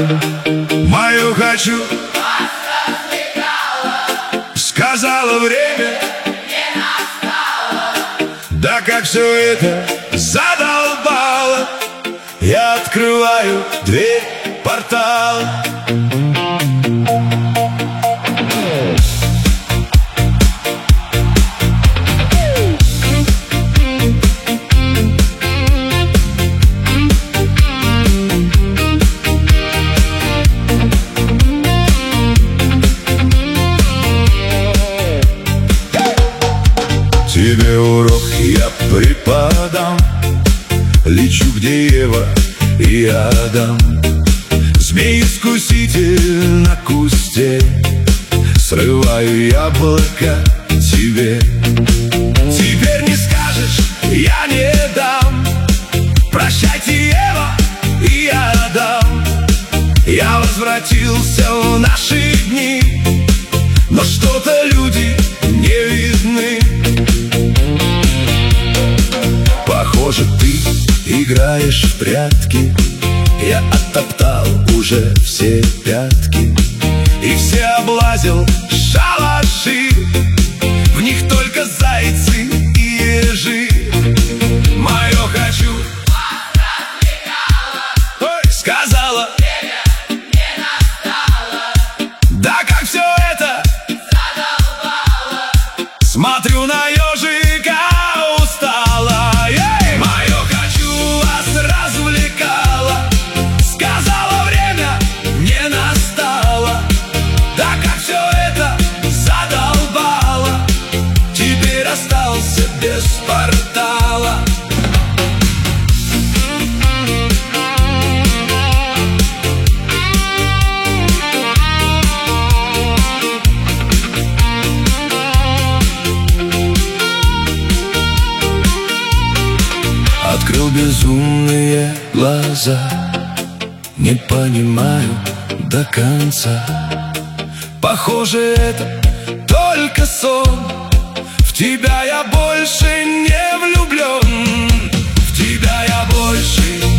Мою хочу сказала время, не настало. да как все это задолбало. Я открываю дверь портала. Тебе урок я преподам. Лечу, где Ева и Адам. Змей-искуситель на кусте. Срываю яблоко тебе. Теперь не скажешь, я не дам. Прощайте, Ева и Адам. Я возвратился в наши дни, но что-то люди не видны. Похоже, ты играешь в прятки. Я оттоптал уже все пятки и все облазил шалаши. В них только зайцы и ежи. Мое хочу ой, сказала, Время не настало. да как все это Задолбало. смотрю на ежика устала. Мое хочу вас развлекало. Сказала, время не настало. Да как все это задолбало. Теперь остался без портала. Открыл безумные глаза, не понимаю до конца. Похоже, это только сон. В тебя я больше не влюблен. В тебя я больше